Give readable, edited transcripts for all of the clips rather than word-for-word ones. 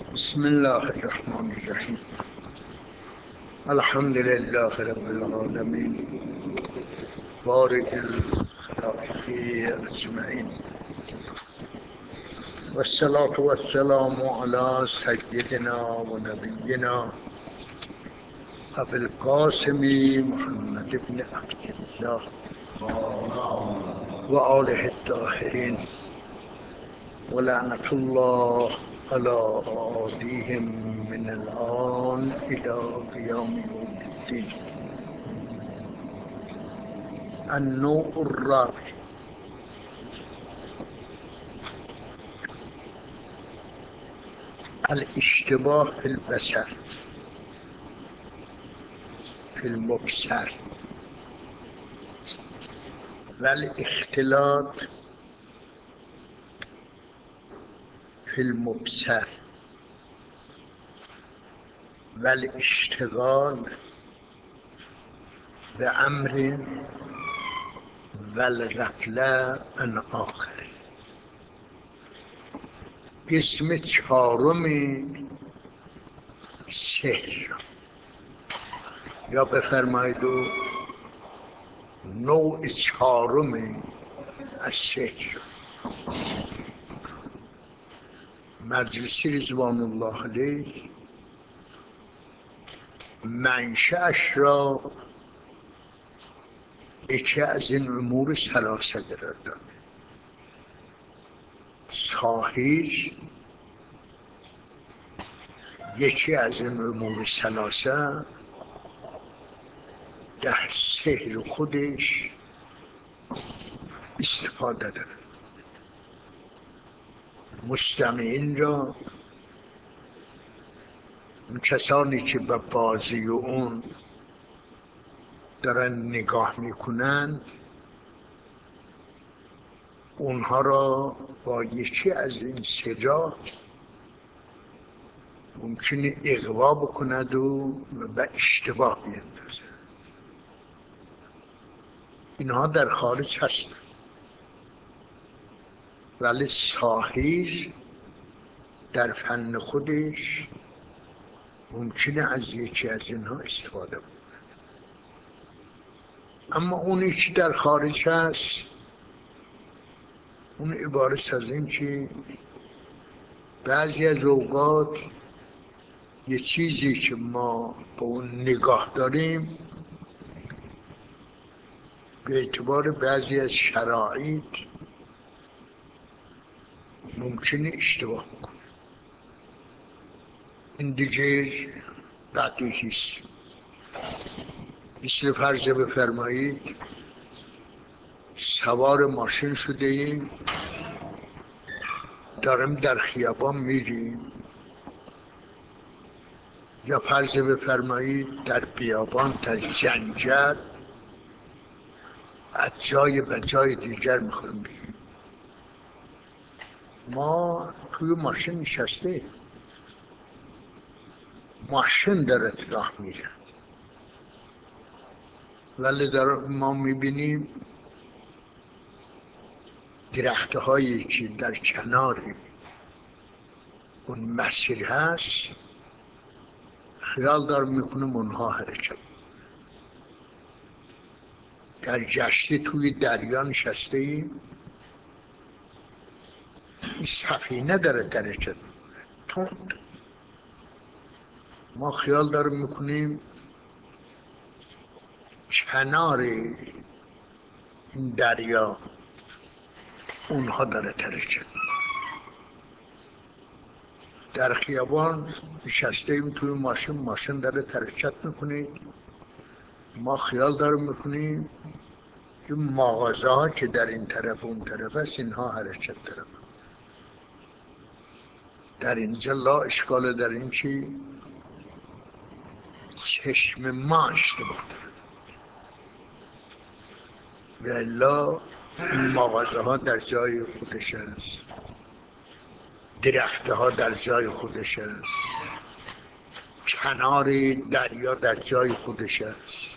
بسم الله الرحمن الرحیم. الحمد لله رب العالمین بارئ الخلائق اجمعین و الصلاة و السلام علی سیدنا و نبینا ابی القاسم محمد بن عبدالله و آله الطاهرین و لعنت الله على آدیهم من الآن إلى قیام یوم الدین. النوع الرابع، الاشتباه في البصر في المبصر والاختلاط في المبصر والاشتغال بأمر والغفله عن آخر. قسم چهارم سحر، یا بفرمایید نوع چهارم از سحر. مجلسی رضوان الله علیه منشأش را یکی از این امور ثلاثه قرار داد. ساحر یکی از این امور ثلاثه در سحر خودش استفاده داره. مستمعین را، اون کسانی که به بازی اون دارن نگاه میکنن، اونها را با یکی از این سجا ممکنه اغوا بکند و به اشتباه بیندازد. اینها در خارج هستند، ولی ساحر در فن خودش ممکنه از یکی از اینها استفاده بکنه. اما اونی که در خارج هست، اون عبارت از این که بعضی از اوقات یه چیزی که ما به اون نگاه داریم به اعتبار بعضی از شرایط ممکنه اشتباه کنه. این دیگه بدیهی است. مثل فرض بفرمایید سوار ماشین شده ایم، داریم در خیابان میریم، یا فرض بفرمایید در بیابان، در جنگل از جای به جای دیگر میخوایم بریم. ما توی ماشین نشسته، ماشین داره راه میره، ولی ما میبینیم درخت هایی که در کنار اون مسیر هست، خیال دار میکنیم اونها حرکت. در جشتی توی دریا نشسته ایم، این سفینه داره حرکت تند، ما خیال داریم میکنیم کنار این دریا اونها داره حرکت. در خیابان نشسته ایم توی ماشین داره حرکت میکنه، ما خیال داریم میکنیم این مغازه ها که در این طرف اون طرف است اینها حرکت دارن. در اینجا لا اشکال در این که چشم ما اشتباه داره، و الا این مغازه ها در جای خودش است، درخت ها در جای خودش است، کنار دریا در جای خودش است.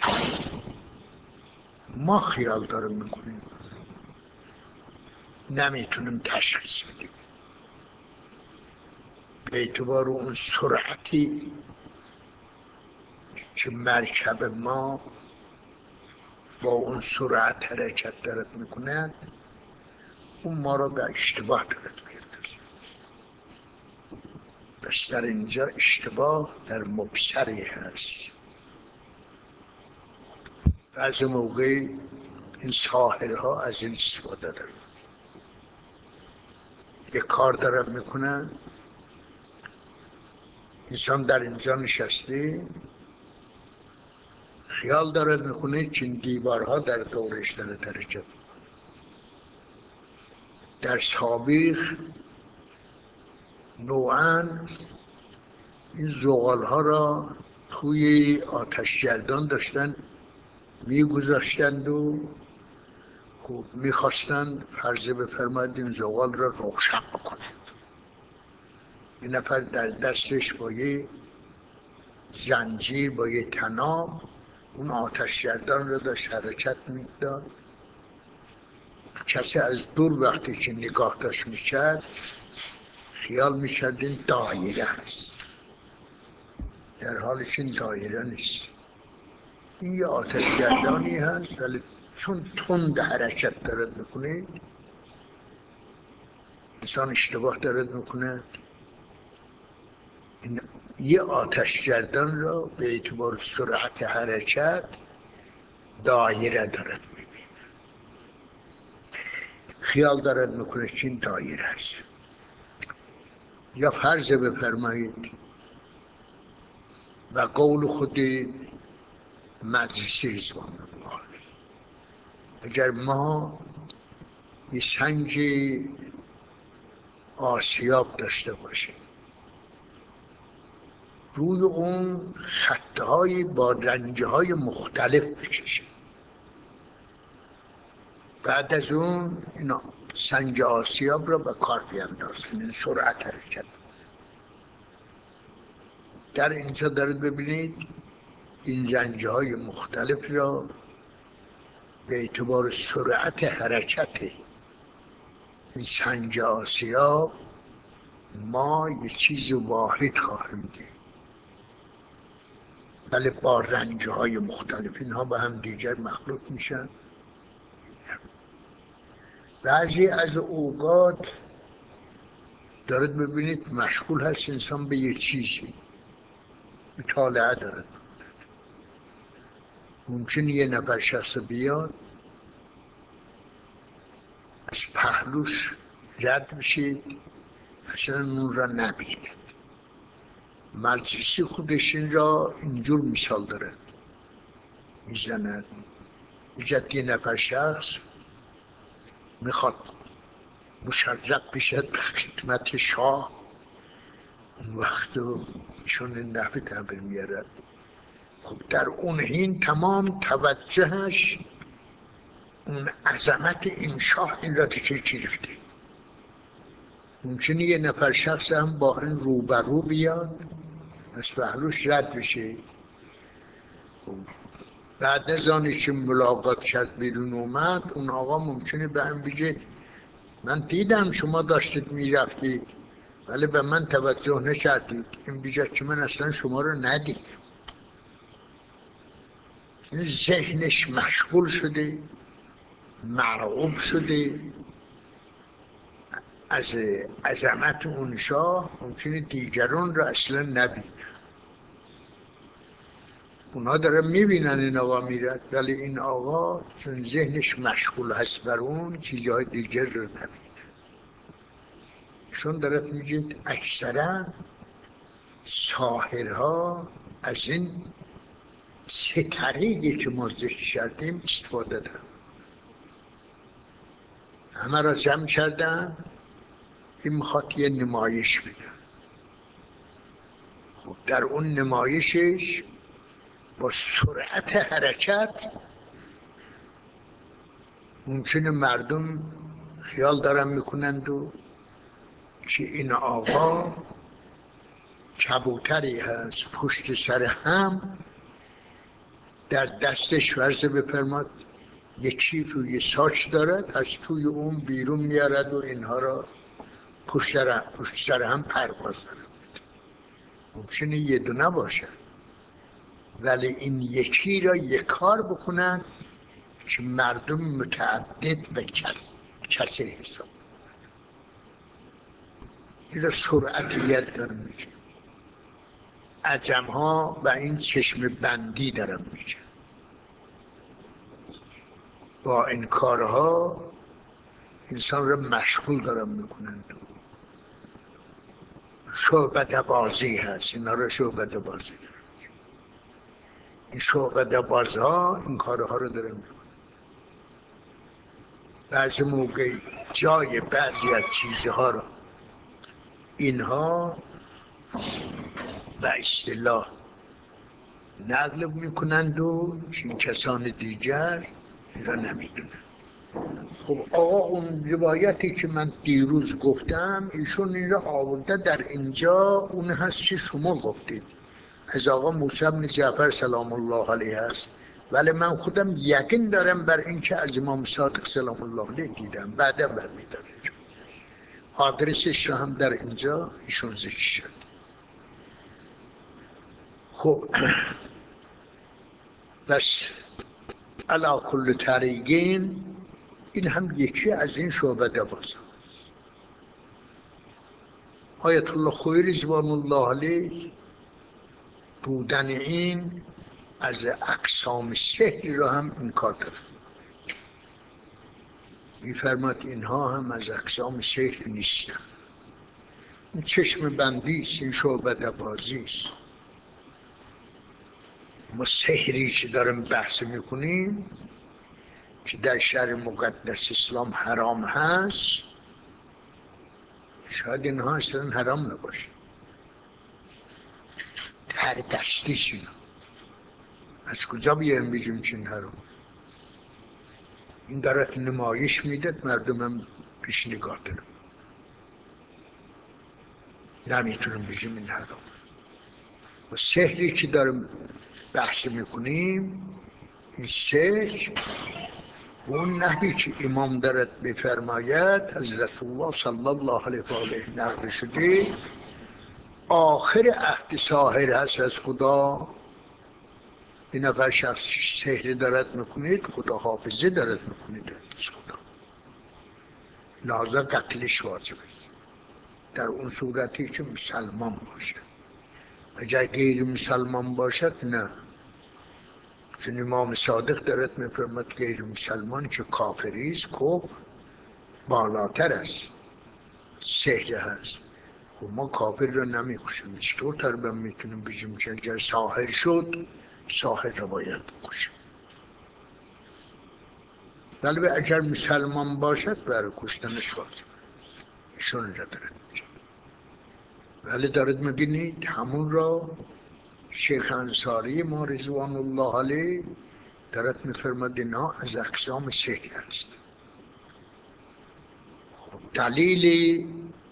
ما خیال داریم میکنیم، نمیتونیم تشخیص بدیم. به اعتبار اون سرعتی که مرکب ما با اون سرعت حرکت دارد میکنه، اون ما را به اشتباه دارد میاندازه. بس در اینجا اشتباه در مبصری هست. بعضی موقع این ساحرها از این استفاده دارن، یک کار دارن میکنن، انسان در اینجا نشسته خیال دارد میکنه که این دیوارها در دورش دارد حرکت میکنه. در سابق نوعاً این زغالها را توی آتشگردان داشتن میگذاشتند و خب میخواستند فرض بفرمایید این زغال را روشن بکنند. یه نفر در دستش با یه زنجیر با یه طناب اون آتشگردان را داشت حرکت میداد. کسی از دور وقتی که نگاه داشت میکرد خیال میکرد این دایره هست، در حالی که این دایره نیست. این یه آتشگردانی هست ولی چون تند حرکت دارد میکنه انسان اشتباه دارد میکنه. این یه آتشگردان را به اعتبار سرعت حرکت دایره دارد میبینه، خیال دارد میکنه که این دایره است. یا فرض بفرمایید و قول خود مجلسی رضوان الله علیه، اگر ما یه سنگ آسیاب داشته باشیم، روی اون خطهای با رنگهای مختلف بکشیم، بعد از اون اینا سنگ آسیاب را به کار بیندازیم، این سرعت حرکت. در اینجا دارید ببینید این رنگهای مختلف را به اعتبار سرعت حرکت این سنگ آسیاب ما یک چیز واحد خواهیم دید، ولی با رنگهای مختلف اینها با هم دیگر مخلوط میشن. بعضی از اوقات دارید ببینید مشغول هست انسان به یک چیزی مطالعه دارد، ممکن یه نفر شخص بیاد از پهلوش رد بشید اصلا اون را نبینید. مجلسی خودش این را اینجور مثال دارد میزند، میگه یه نفر شخص میخواد مشرف بشد به خدمت شاه، اون وقت چون این نحوه تعبیر میارد، خب در اون حین تمام توجهش اون عظمت این شاه این را که گرفته. ممکنه یه نفر شخص هم با این روبرو بیاد از پهلوش رد بشه، بعد از آنی که ملاقات کرد بیرون اومد، اون آقا ممکنه به هم بگه من دیدم شما داشتید میرفتید ولی به من توجه نکردید. این بگه که من اصلا شما رو ندیدم. ذهنش مشغول شده، مرعوب شده از عظمت اون شاه، ممکنه دیگران رو اصلا نبینه. اونا دارن میبینن این آقا میرد ولی این آقا چون ذهنش مشغول هست بر اون چیزهای دیگر رو نبینه. چون دارد میگید اکثرا ساحرها از این سه طریقی که ما ذکر کردیم استفاده دارن. همه را جمع کردن، این میخواد یه نمایش بده. خب در اون نمایشش با سرعت حرکت ممکنه مردم خیال دارن میکنند و که این آقا کبوتری هست پشت سر هم، در دستش فرض بفرماد یکی روی ساچ دارد، از توی اون بیرون میارد و اینها را پشت سر هم پرواز دارد. ممکنه یه دونه باشه، ولی این یکی را یک کار بکنن که مردم متعدد به کسی حساب. این را سرعتیت دارم میگه. عجم ها و این چشم بندی دارم میگه. با این کارها انسان را مشغول دارم میکنن. شعبده بازی هست، اینا را شعبده بازی دارم. این شعبده بازها این کارها رو دارم میکنن. بعضی موقع جای بعضی از چیزها رو اینها به اصطلاح نقل میکنند و این کسان دیگر را نمیدونن. خب آقا اون روایتی که من دیروز گفتم ایشون این را آورده در اینجا، اون هست که شما گفتید از آقا موسی بن جعفر سلام الله علیه است، ولی من خودم یقین دارم بر این که از امام صادق سلام الله علیه دیدم، بعدا برمیدارم. آدرسش را هم در اینجا ایشون ذکر شد. خب بس علا کل طریقین این هم یکی از این شعبده باز. آیت الله خویی رضوان الله علیه بودن این از اقسام سحر را هم انکار کرد. می‌فرماد اینها هم از اقسام سحر نیستن. این چشم بندی است، این شعبده بازی است. ما سحری که داریم بحث میکنیم که در شهر مقدس اسلام حرام هست، شاید اینها اصلا حرام نباشه. هر دستیش اینا از کجا بیایم بگیم که این حرام؟ این دارد نمایش میدد، مردم هم پیش نگاه دارم. نمیتونم بگیم این حرام. و سحری که داریم بحث میکنیم، این سحر و اون نحوی که امام دارد بفرماید از رسول الله صلی الله علیه و آله نقل شده، آخر عهد ساحر هست از خدا. این نفر شخص سحر دارد میکنید، خدا حافظه دارد میکنید از خدا، لحاظا قتلش واجبه در اون صورتی که مسلمان باشد. اگر غیر مسلمان باشد نه. چون امام صادق دارد میفرماید غیر مسلمان که کافری است، کفر بالاتر است، سحر هست. خب ما کافر رو نمیکشیم، چطور تربیت میتونیم بگیم که اگر ساحر شد ساحر رو باید بکشیم؟ ولی اگر مسلمان باشد برای کشتنش واجب، ایشون را دارد میگه. ولی دارد میبینید همون را شیخ انصاری ما رضوان الله علیه دارد میفرماد اینا از اقسام سحر است. خب دلیل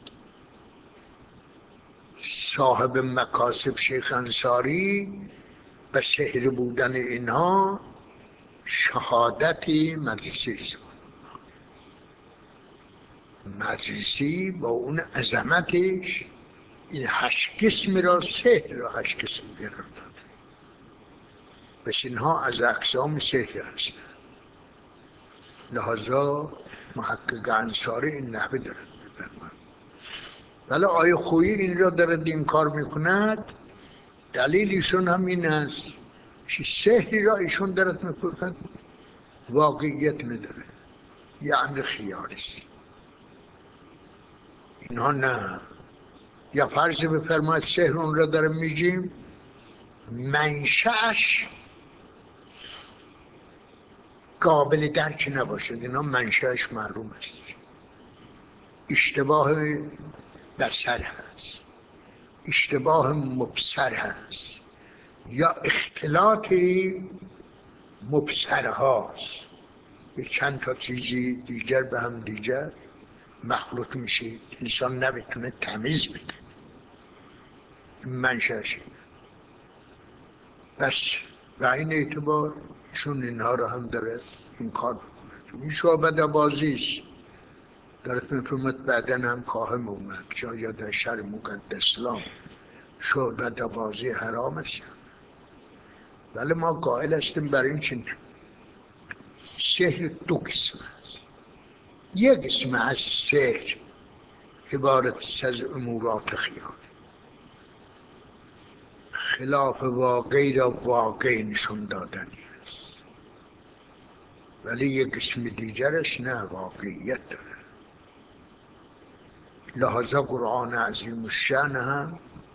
صاحب مکاسب شیخ انصاری به سحر بودن اینها شهادت مجلسی، مجلسی با اون عظمتش این 8 قسم را، سحر را 8 قسم قرار داد. بس اینها از اقسام سحر هستند. لحاظا محقق انصاری این نحوه دارد می‌فرماید. ولی آیه خویی این را دارد این کار میکند، دلیل ایشون هم این است که سحری را ایشون دارد میکند واقعیت نداره، یعنی خیال است. اینها نه. یا فرض بفرماید سحر اون را دارم میگیم منشأش قابل درک نباشد، اینا منشأش معلوم است. اشتباه بصر هست، اشتباه مبصر هست، یا اختلاط مبصرهاست، به چند تا چیزی دیگر به هم دیگر مخلوط میشه، انسان نمیتونه تمیز بده. منشأش بس و این اعتبار ایشون اینها رو هم داره این کار بکنه. این شعبده بازیش دارد میفرماد بعدن هم کاهم اومد جا یا در شهر مقدس اسلام شعبده بازی حرام است، ولی ما قائل هستیم بر این که سحر دو قسم است. یک قسم از سحر عبارت است از امورات خیال، خلاف واقعی را واقع نشون دادنی است، ولی یک قسم دیگرش نه، واقعیت داره. لحاظا قرآن عظیم الشأن هم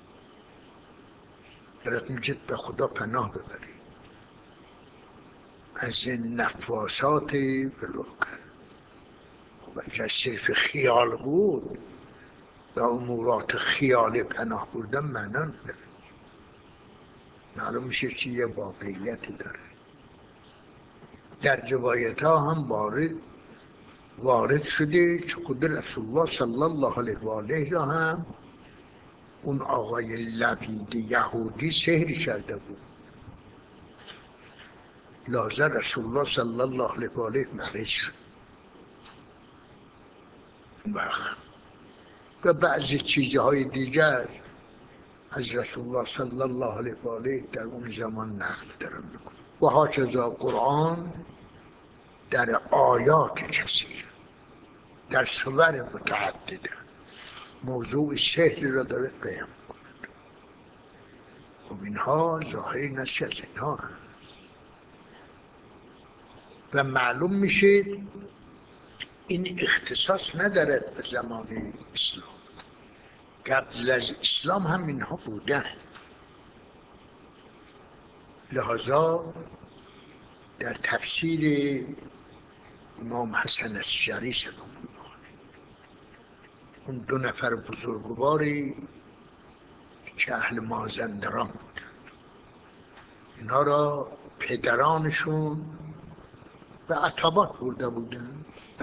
درت میگه به خدا پناه ببرید از این نفاسات بلوکن. خب اگر صرف خیال بود و امورات خیال پناه بردن معنا نداره، معلوم میشه که یه واقعیتی داره. در روایت ها هم وارد شده که خود رسول الله صلی الله علیه و آله را هم اون آقای لبید یهودی سحر کرده بود، لازم رسول الله صلی الله علیه و آله مخرج شد. و بعضی چیزهای دیگر از رسول الله صلی الله علیه و آله در اون زمان نقل دارم میکنه. و هاچذا قرآن در آیات کثیر، در سور متعدده موضوع سحر را داره بیان میکنه. خب اینها ظاهری نشی از اینها هست و معلوم میشه این اختصاص ندارد به زمان اسلام، قبل از اسلام هم اینها بودن. لحاظا در تفسیر امام حسن عسکری سلام الله علیه، اون دو نفر بزرگواری که اهل مازندران بودن، اینا را پدرانشون به عتبات برده بودن.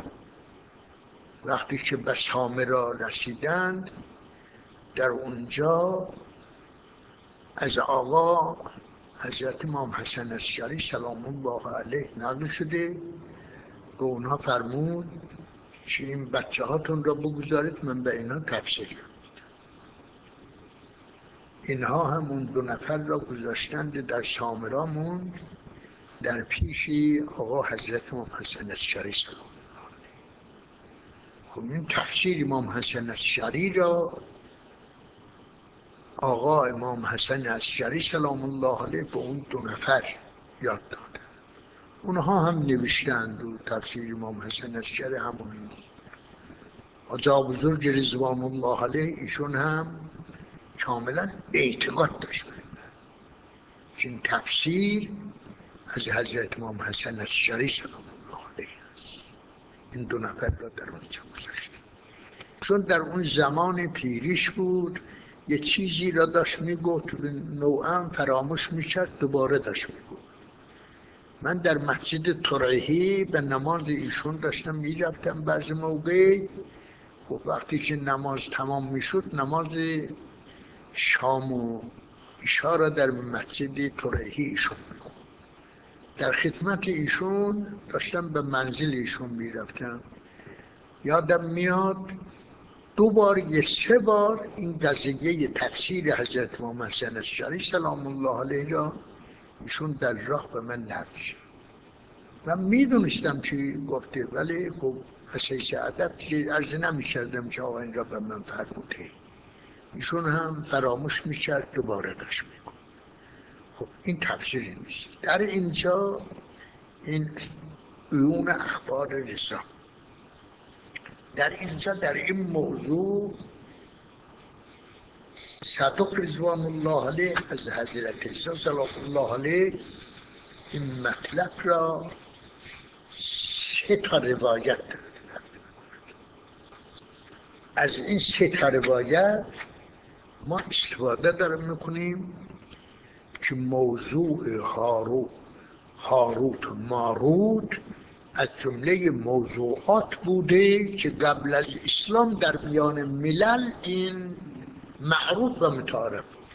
وقتی که به سامرا رسیدند، در اونجا از آقا حضرت امام حسن عسکری سلام الله علیه نقل شده، به اونها فرمود که این بچه هاتون را بگذارید من به اینا تفسیر کنم. اینها همون دو نفر را گذاشتند در سامرا موند در پیش آقا حضرت امام حسن عسکری سلام الله علیه. خب این تفسیر امام حسن عسکری را آقا امام حسن عسکری سلام الله علیه به اون دو نفر یاد دادن. اونها هم نوشتند و تفسیر امام حسن عسکری همون نیست. آجا بزرگ رضوان الله علیه ایشون هم کاملا اعتقاد داشت که این تفسیر از حضرت امام حسن عسکری سلام الله علیه است. این دو نفر را در اونجا گذاشت، چون در اون زمان پیریش بود، یه چیزی را داشت میگفت نوعا فراموش میکرد، دوباره داشت میگفت. من در مسجد طرحی به نماز ایشون داشتم میرفتم بعضی موقع. خب وقتی که نماز تمام میشد، نماز شام و عشا را در مسجد طرحی ایشون میخوند. در خدمت ایشون داشتم به منزل ایشون میرفتم. یادم میاد دو بار یا سه بار این قضیه تفسیر حضرت امام حسن عسکری سلام الله علیه را ایشون در راه به من نقل کرد. من میدونستم که گفته، ولی خب اساس ادب عرض نمیکردم که آقا این را به من فرموده. ایشون هم فراموش میکرد، دوباره داشت میکن. خب این تفسیری نیست. در اینجا این عیون اخبار رضا، در اینجا در این موضوع صدوق رضوان الله علیه از حضرت رضا سلام الله علیه این مطلب را 3 تا روایت دارد. از این 3 تا روایت ما استفاده داریم میکنیم که موضوع هاروت و ماروت از جمله موضوعات بوده که قبل از اسلام در میان ملل این معروف و متعارف بود.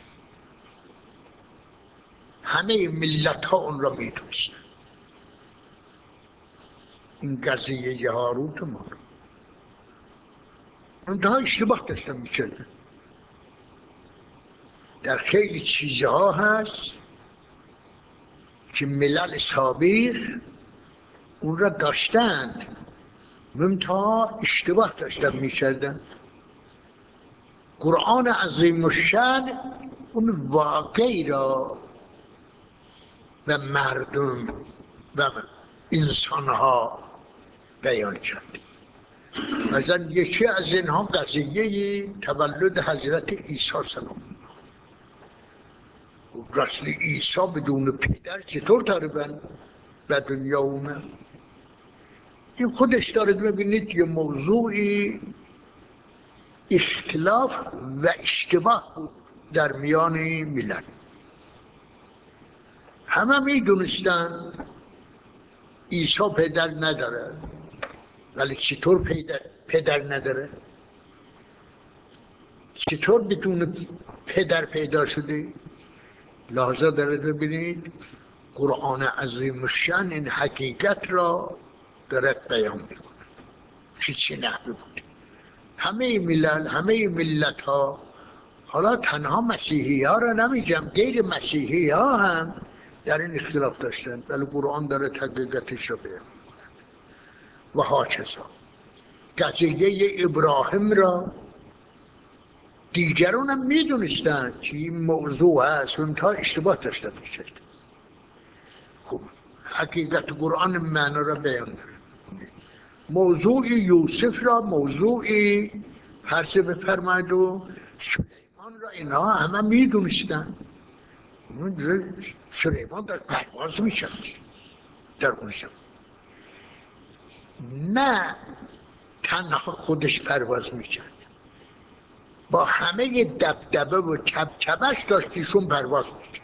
همه ملت ها اون را میدونستن. این قضیه هاروت و ماروت اونها اشتباه داشتن میکردن. در خیلی چیزها هست که ملل سابق اون را داشتند منتها اشتباه داشتن می‌کردند. قرآن عظیم الشأن اون واقعی را و مردم و انسانها بیان کرد. مثلا یکی از اینها قضیه تولد حضرت عیسی سلام الله. رسول عیسی بدون پدر چطور تقریبا به دنیا اومد؟ این خودش داره ببینید یه موضوعی اختلاف و اشتباه بود در میان ملت. همه میدونستن عیسی پدر نداره، ولی چطور پدر نداره؟ چطور بدون پدر پیدا شده؟ لحظه داره ببینید قرآن عظیم الشأن این حقیقت را دارد بیان میکنه که چه نحوه بود. همه ملل، همه ملت ها، حالا تنها مسیحی ها را نمیگم، غیر مسیحی ها هم در این اختلاف داشتند، ولی قرآن داره حقیقتش را بیان میکنه. و هاکذا قضیه ابراهیم را دیگران هم میدونستن که این موضوع هست، اونها اشتباه داشتن میشد. خب حقیقت قرآن معنا را بیان داره. موضوع یوسف را موضوع فرض بفرمایید و سلیمان را اینها همه میدونستن. سلیمان در پرواز میشد در اون زمان، نه تنها خودش پرواز میکرد، با همه دبدبه و چبچبش داشتیشون پرواز میکرد.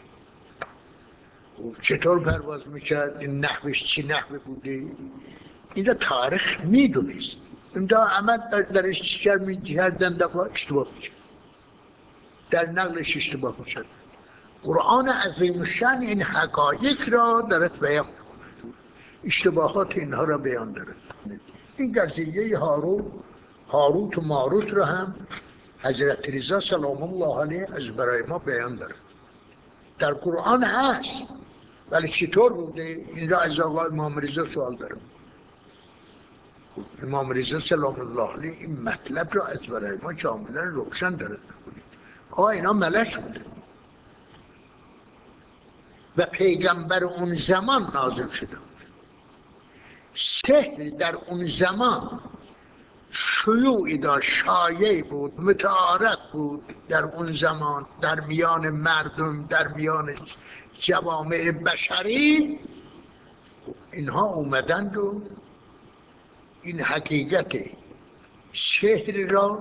چطور پرواز میکرد؟ این نحوش چی نحوه بوده؟ این را تاریخ میدونست. این دا همه درش چیکار میکردن دفعه اشتباه میکرد، در نقلش اشتباه میکرد. قرآن عظیم الشأن این حقایق را دارد بیان میکند، اشتباهات اینها را بیان دارد. این قضیه هاروت و ماروت را هم حضرت رضا سلام الله علیه از برای ما بیان داره. در قرآن هست، ولی چطور بوده؟ این را از آقای امام رضا سوال دارم. امام رضا سلام الله علیه این مطلب را از برای ما کاملا روشن داره. اینا ملک بوده و پیغمبر اون زمان نازل شده. سحر در اون زمان شیوعی داشت، شایع بود، متعارف بود در اون زمان، در میان مردم، در میان جوامع بشری. اینها اومدند و این حقیقت شهر را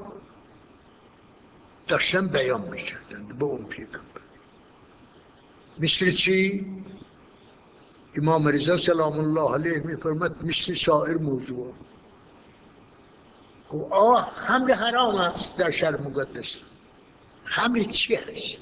داشتن بیان میکردند به اون پیغمبر. مثل چی؟ امام رضا سلام الله علیه میفرماد مثل سایر موضوع. خمر حرام است در شرع مقدس. خمر چی هست؟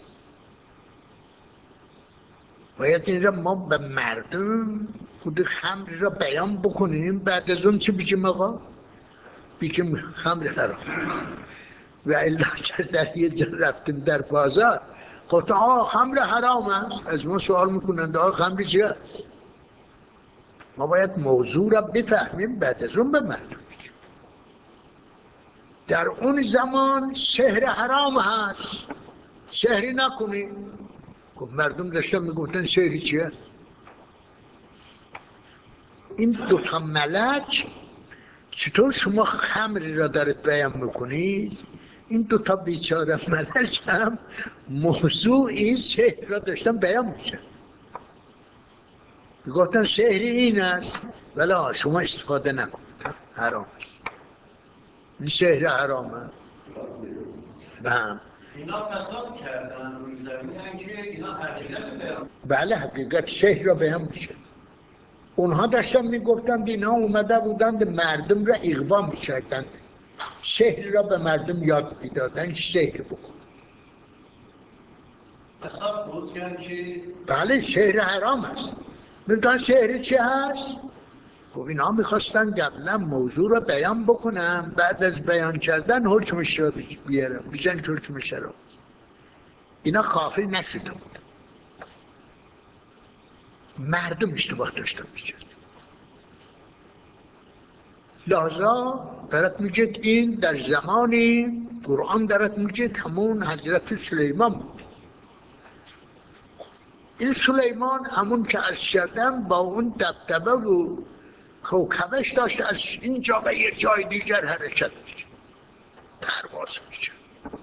باید این را ما به مردم خود خمر را بیان بکنیم، بعد از اون چی بگیم آقا؟ بگیم خمر حرام. و الا که در یه جا رفتیم در بازار گفتن خمر حرام است، از ما سوال میکنند خمر چی هست؟ ما باید موضوع را بفهمیم، بعد از اون به مردم. در اون زمان شهر حرام هست، شهری نکنی. مردم داشتن میگفتن شهری چیه؟ این دوتا ملک چطور شما خمر را دارید بیان میکنید؟ این دوتا بیچاره ملک هم موضوع این شهر را داشتن بیان میشن. میگفتن شهری این است، ولی شما استفاده نکنید، حرام است. این شهر حرامه. اینا فساد کردن روی زمین که اینا حقیقت بیان. بله حقیقت شهر را بیان میشه. اونها داشتن میگفتند اینا اومده بودند مردم را اغوا میکردند، شهر را به مردم یاد میدادن شهر بکن. فساد بود که بله شهر حرام است. میگن شهر چی هست؟ خب اینا میخواستن قبلا موضوع را بیان بکنن، بعد از بیان کردن حکمش را بیارن، بیشن حکمش را. اینا کافی نشده بود. مردم اشتباه داشتن می‌کردن. لحظا دارد میگه این در زمانی قرآن دارد میگه همون حضرت سلیمان بود. این سلیمان همون که از کردن با اون دبدبه و کوکبش داشت از اینجا به یه جای دیگر حرکت می‌کرد، پرواز می‌کرد.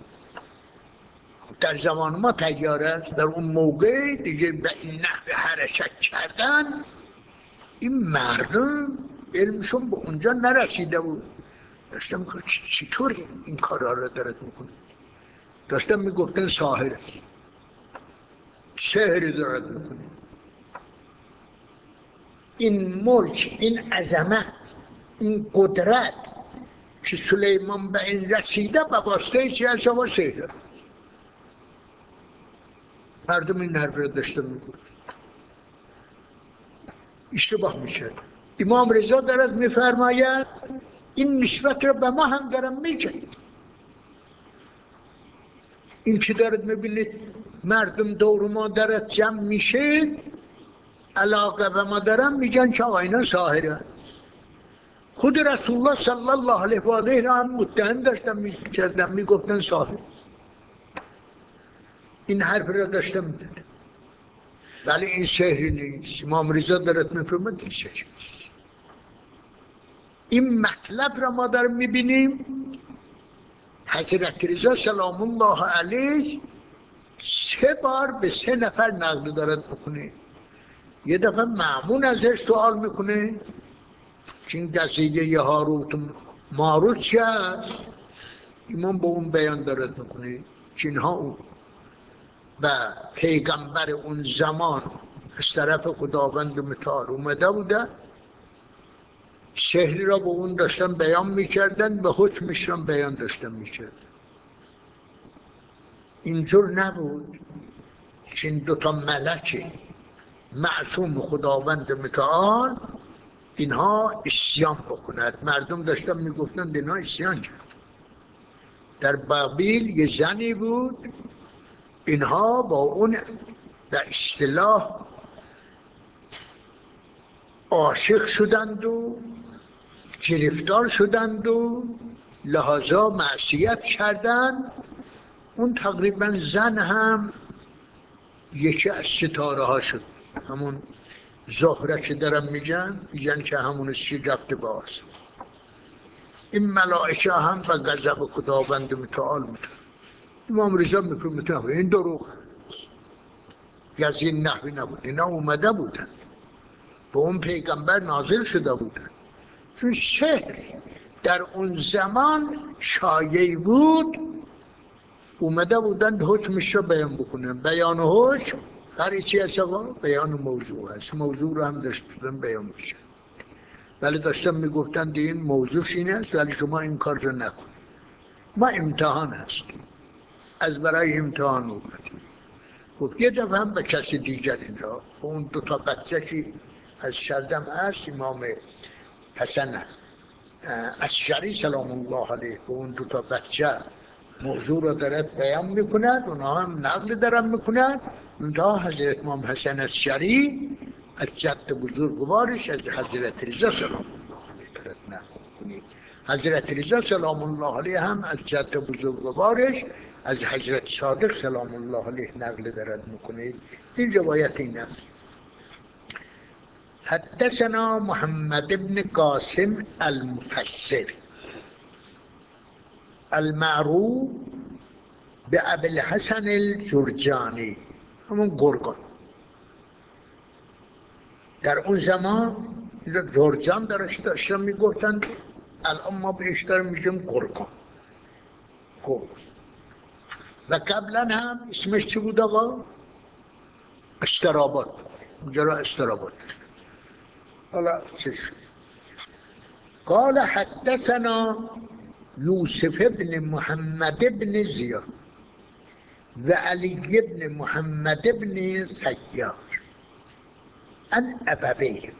در زمان ما طیاره است، در اون موقع دیگه به این نحو حرکت کردن این مردم علمشون به اونجا نرسیده بود. داشتم میگفتن چطور این کارا رو دارد میکنه؟ داشتم میگفتن ساحر است، سحری دارد میکنه. این ملک، این عظمت، این قدرت که سلیمان به این رسیده به واسطه چی از شما سحر. مردم این حرف رو داشتم میگفت، اشتباه میشه. امام رضا دارد میفرماید این نسبت رو به ما هم دارم میگه. این که دارد میبینید مردم دور ما دارد جمع میشه، علاقه به ما دارن میگن که آقا اینا ساحره. خود رسول الله صلی الله علیه و آله را هم متهم داشتن میکردن، میگفتن ساحر. این حرف را داشتم میدن، ولی این سحری نیست. امام رضا دارد میفرماید این سحری نیست. این مطلب را ما داریم میبینیم حضرت رضا سلام الله علیه 3 بار به 3 نفر نقل دارد بکنه. یه دفعه مأمون ازش سوال میکنه که این قضیه هاروت و ماروت چه است؟ امام با اون بیان دارد میکنه که اینها و پیغمبر اون زمان از طرف خداوند متعال اومده بوده، سحری را به اون داشتن بیان میکردن، به حکمش را بیان داشتن میکردن. اینجور نبود که این 2 ملک معصوم خداوند متعال اینها اسیان بکند. مردم داشتن میگفتن اینها اسیان کرد. در بابیل یه زنی بود، اینها با اون در اصطلاح عاشق شدند و گرفتار شدند و لحاظا معصیت کردند. اون تقریبا زن هم یکی از ستاره ها شد، همون زهره که دارم میگن که همون رفته باز. این ملائکه هم به غضب خداوند متعال میتون. امام رضا میفرماید این دروغ از این نحوی نبود. اینا اومده بودن به اون پیغمبر نازل شده بودن، چون شهر در اون زمان شایع بود، اومده بودن حکمش رو بیان بکنن. بیان حکم هر چی هست بیان موضوع هست. موضوع رو هم داشتن بیان میشه، ولی داشتن میگفتن این موضوعش این است ولی شما این کار رو نکنید. ما امتحان هستیم، از برای امتحان اومدیم. خب یه دفعه هم به کسی دیگر اینجا اون 2 بچه که از شردم هست، امام حسن عشری سلام الله علیه، اون 2 بچه موضوع رو دارد بیان میکند، اونا هم نقل دارن میکند. منتها حضرت امام حسن عشری از جد بزرگوارش از حضرت رضا سلام الله علیه دارد نقل میکنید. حضرت رضا سلام الله علیه هم از جد بزرگوارش از حضرت صادق سلام الله علیه نقل دارد میکنید. این روایت این است. حدثنا محمد بن قاسم المفسر المعروف به ابی الحسن الجرجانی، همون گرگان. در اون زمان جرجان درش داشتن میگفتن، الان ما بهش داریم میگیم گرگان. خب و قبلا هم اسمش چی بود آقا؟ استراباد. اونجا را استراباد. حالا چه شد؟ قال حدثنا یوسف بن محمد بن زیاد و علی بن محمد بن سیار ان ابویه.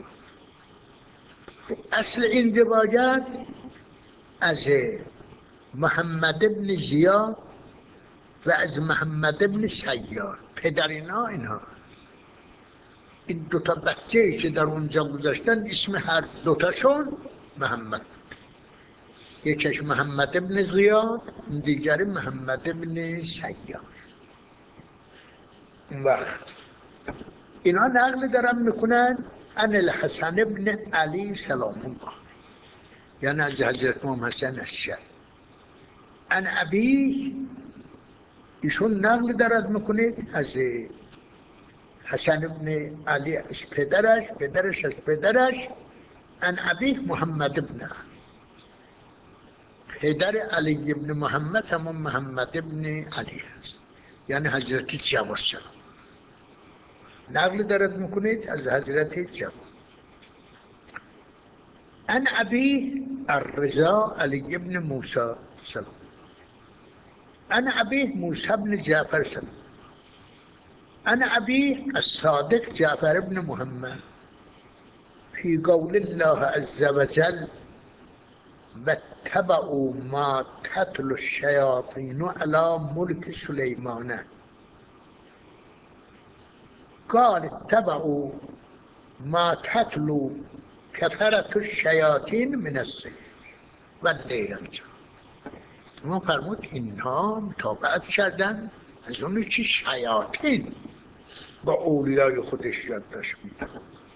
اصل این روایت از محمد بن زیاد و از محمد ابن سیار پدر اینها این دوتا بچه که در اونجا گذاشتن اسم هر دوتاشون محمد، یکیش محمد ابن زیاد، دیگری محمد ابن سیار. اون وقت اینا نقل دارن میکنن ان الحسن ابن علی سلام الله، یعنی از حضرت امام حسن الشیعی، ان ابی، ایشون نقل دارد میکنه از حسن ابن علی از پدرش از پدرش، ان ابی محمد ابن، پدر علی ابن محمد همون محمد ابن علی است، یعنی حضرت جواد سلام نقل دارد میکنید از حضرت جواد. ان ابی الرضا علی ابن موسی سلام، ان ابی موسی ابن جعفر سلام، ان ابی الصادق جعفر ابن محمد فی قول الله عز وجل واتبعوا ما تتلو الشیاطین علی ملک سلیمان، قال اتبعوا ما تتلو کفرة الشیاطین من السحر واللیل الجار. ما فرمود اینها متابعت کردن از اونی که شیاطین با اولیای خودش یادداشت میدن.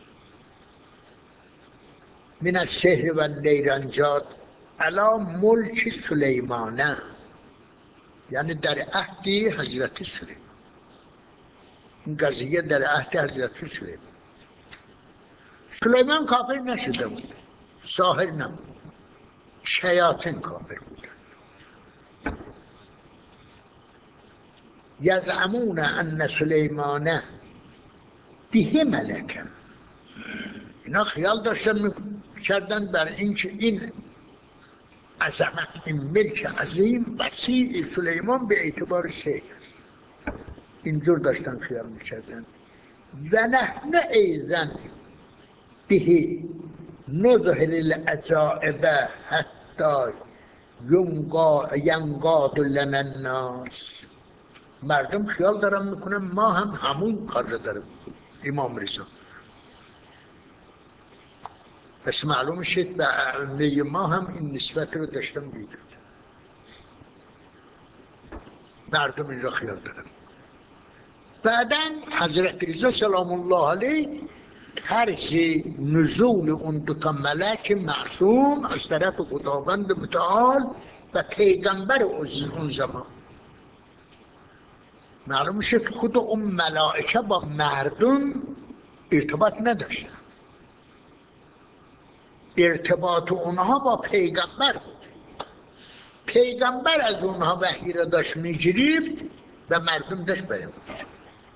من السحر واللیل الجار علی ملک سلیمان، یعنی در عهد حضرت سلیمان، این قضیه در عهد حضرت سلیمان. سلیمان کافر نشده بود، ساحر نبود، شیاطین کافر بود. یزعمون ان سلیمان به ملکه، اینا خیال داشتن کردن بر اینکه این عظمت، این ملک عظیم وسیع سلیمان به اعتبار سحر، اینجور داشتن خیال میکردن. و نحن ایضا به نظهر العجائب حتی ینقاد لنا الناس، مردم خیال دارن میکنن ما هم همون کار رو داریم. امام رضا پس معلوم شد به ائمه ما هم این نسبت رو داشتن میدادن، مردم این را خیال دارن. بعداً حضرت رضا سلام الله علیه طرز نزول اون دوتا ملک معصوم از طرف خداوند متعال و پیغمبر اون زمان، معلوم شد که خود اون ملائکه با مردم ارتباط نداشتن، ارتباط اونها با پیغمبر بود. پیغمبر از اونها وحی را داشت میگرفت و مردم داشت بیان می‌کرد.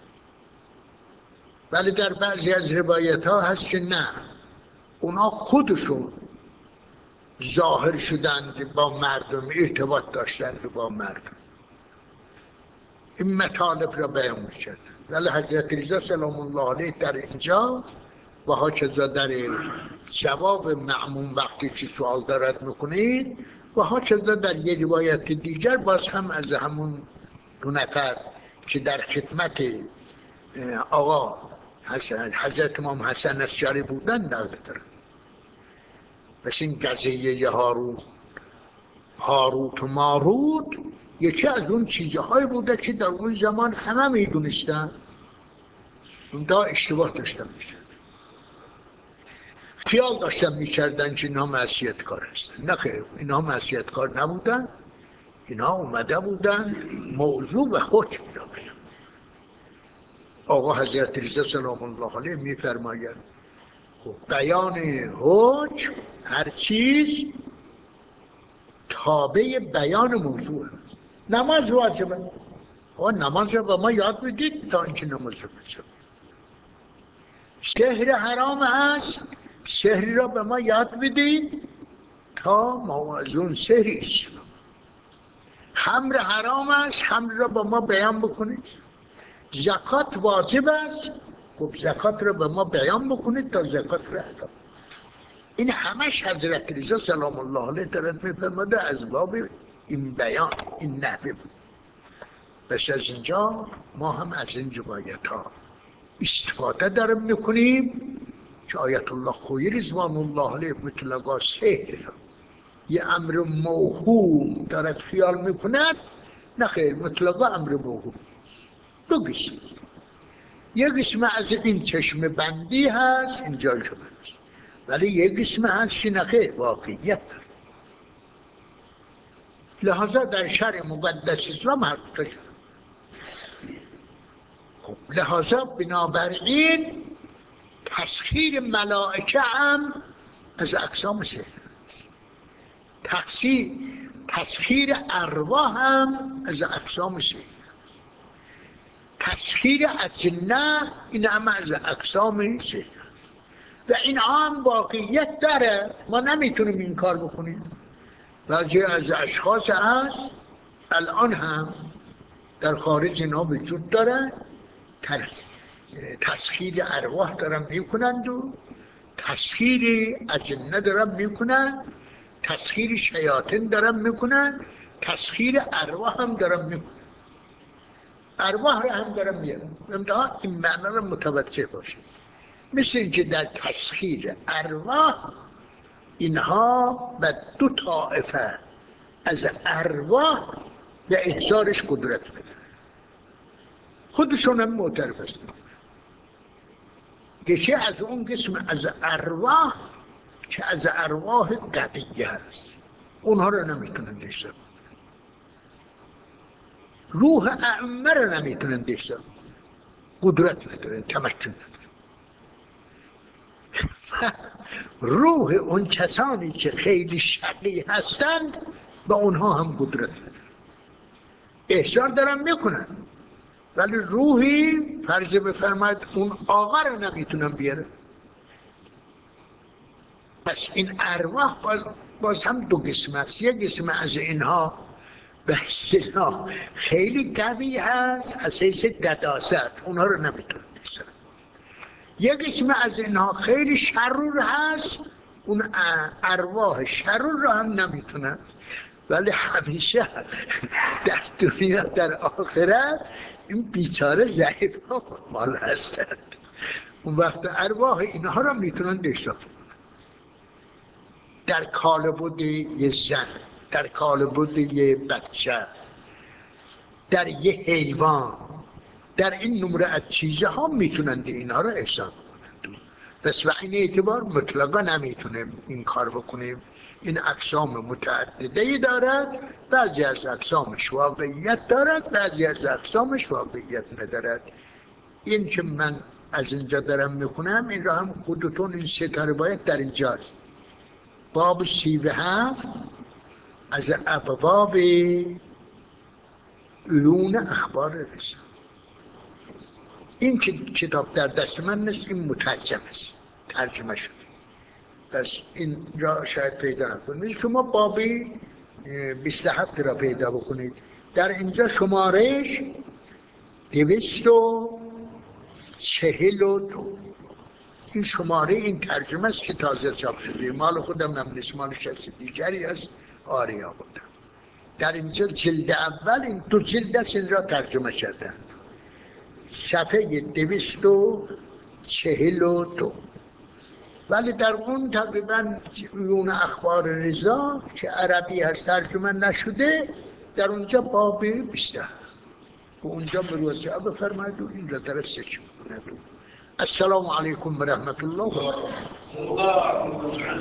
ولی در بعضی از روایت ها هست که نه، اونها خودشون ظاهر شدند با مردم، ارتباط داشتند با مردم، این مطالب را بیان می‌کردند. ولی حضرت رضا سلام الله علیه در اینجا و هاکذا در جواب مأمون وقتی که سوال دارد میکنید و هاکذا در یک روایت دیگر باز هم از همون دو نفر که در خدمت آقا حضرت امام حسن الشیعی بودن نقل دارن. پس این قضیه هاروت و ماروت یکی از اون چیزهایی بوده که در اون زمان همه میدونستن، اونجا اشتباه داشتن میشن، خیال داشتن میکردن که اینها معصیتکار هستن. نه خیر، اینها معصیتکار نبودن، اینها اومده بودن موضوع و حکم داشتن. آقا حضرت رضا سلام الله علیه میفرماید بیان حکم هر چیز تابع بیان موضوع است. نماز واجبه، نماز را به ما یاد بدید تا اینکه نماز را بچه. سحر حرام است، سحری را به ما یاد بدید تا ما از اون سحر ایستیم. خمر حرام است، خمر را به ما بیان بکنید. زکات واجب است، خب زکات را به ما بیان بکنید تا زکات را ادا. این همش حضرت رضا سلام الله علیه دارد میفرماده از باب این بیان، این نحوه بود. بس از اینجا ما هم از این روایت ها استفاده داریم میکنیم که آیت الله خویی رضوان الله علیه مطلقا سحر یه امر موهوم دارد خیال میکند. نه خیر، مطلقا امر موهوم. دو قسم، یک قسم از این چشم بندی هست اینجا شده است، ولی یک قسم هست که نه خیر، واقعیت. لحاظا در شرع مقدس اسلام هر دو تا. خب لحاظا بنابراین تسخیر ملائکه هم از اقسام سحر است. تسخیر ارواح هم از اقسام سحر. تسخیر اجنه این هم از اقسام سحر و این هم واقعیت داره. ما نمیتونیم این کار بکنیم. بعضی از اشخاص هست الان هم در خارج اینا وجود داره، تسخیر ارواح دارن میکنند و تسخیر اجنه دارن میکنند، تسخیر شیاطین دارن میکنند، تسخیر ارواح هم دارن میکنند. ارواح را هم دارن میارن. امتحان این معنی را متوجه باشید. مثل اینکه در تسخیر ارواح اینها به دو طائفه از ارواح به احضارش قدرت بدن. خودشون هم معترف هستن. یکی از اون قسم از ارواح که از ارواح قویه هست، اونها رو نمیتونن دشتن. روح اعمه رو نمیتونن دشتن، قدرت ندارن، تمکن ندارن. روح اون کسانی که خیلی شقی هستند با اونها هم قدرت ندارن، احضار دارن میکنن، ولی روحی فرض بفرماید اون آقا رو نمیتونن بیارن. پس این ارواح باز هم دو قسم است. یک قسم از اینها به اصطلاح خیلی قوی هست، اساس قداست، اونها رو نمیتونن بیارن. یک قسم از اینها خیلی شرور هست، اون ارواح شرور رو هم نمیتونن. ولی همیشه در دنیا در آخرت این بیچاره ضعیف ها مال هستند. اون وقت ارواح اینها رو میتونن دشتن. در کالبد یه زن، در کالبد یه بچه، در یه حیوان، در این نمره از چیزها میتونن اینا رو احسان کنند. پس به این اعتبار مطلقا نمیتونیم این کار بکنیم. این اقسام متعددی دارد، بعضی از اقسامش واقعیت دارد، بعضی از اقسامش واقعیت ندارد. این که من از اینجا دارم میخونم این را هم خودتون این ستاره باید در اینجاست. باب 37 از ابواب علوم اخبار رسال. این کتاب در دست من نیست، این مترجم است، ترجمه شده. پس این را شاید پیدا نکنید. شما بابی 27 را پیدا بکنید. در اینجا شمارش 242. این شماره این ترجمه است که تازه چاپ شده، مال خودم نمیست، مال کسی دیگری است، آریا بودم. در اینجا جلد اول این دو جلد است، این را ترجمه شده. صفحه 242. ولی در اون تقریبا علوم اخبار رضا که عربی هست ترجمه نشده، در اونجا باب 20 هست. و اونجا مراجعه بفرمایید و این را درستش کنید. السلام علیکم و رحمت الله و برکاته.